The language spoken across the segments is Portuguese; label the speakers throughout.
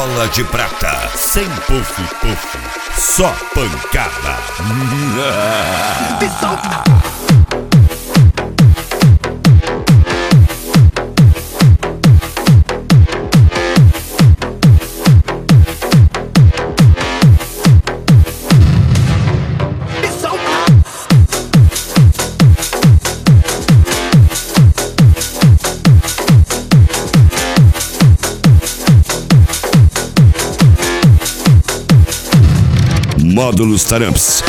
Speaker 1: Bola de Prata, sem puff, só pancada.
Speaker 2: Me solta.
Speaker 1: Módulos Taramps.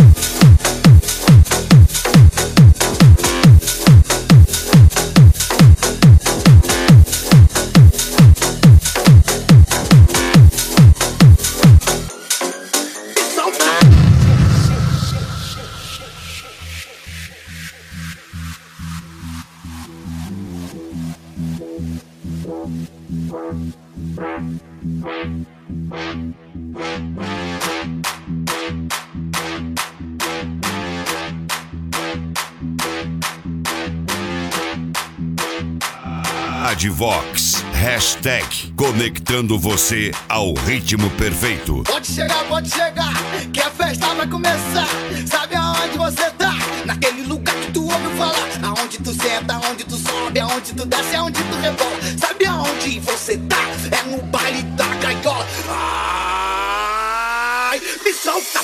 Speaker 1: Advox, hashtag conectando você ao ritmo perfeito.
Speaker 2: Pode chegar, que a festa vai começar. Sabe aonde você tá? Naquele lugar que tu ouviu falar. Aonde tu senta, aonde tu sobe, aonde tu desce, aonde tu rebola. Sabe aonde você tá? É no baile da gaiola. Ai, me solta,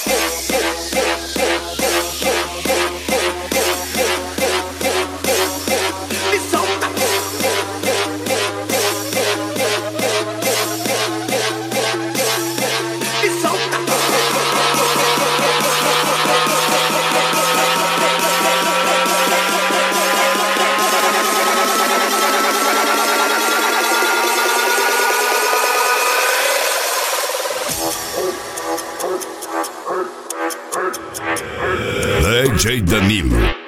Speaker 1: DJ Danilo.